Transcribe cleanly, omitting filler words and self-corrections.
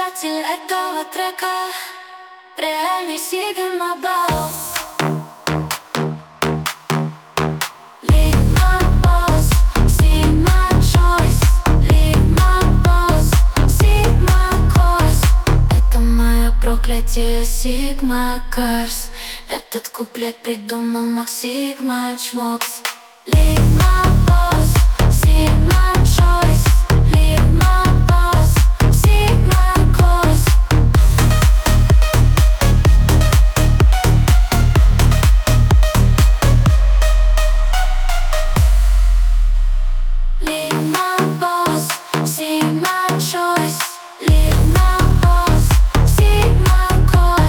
создатель этого трека, реальный Sigma Boss. Ligma Boss, Sigma Choice, Ligma Boss, Sigma Course. Это мое проклятие, Sigma Curse. Этот куплет придумал Max Sigma Chmox.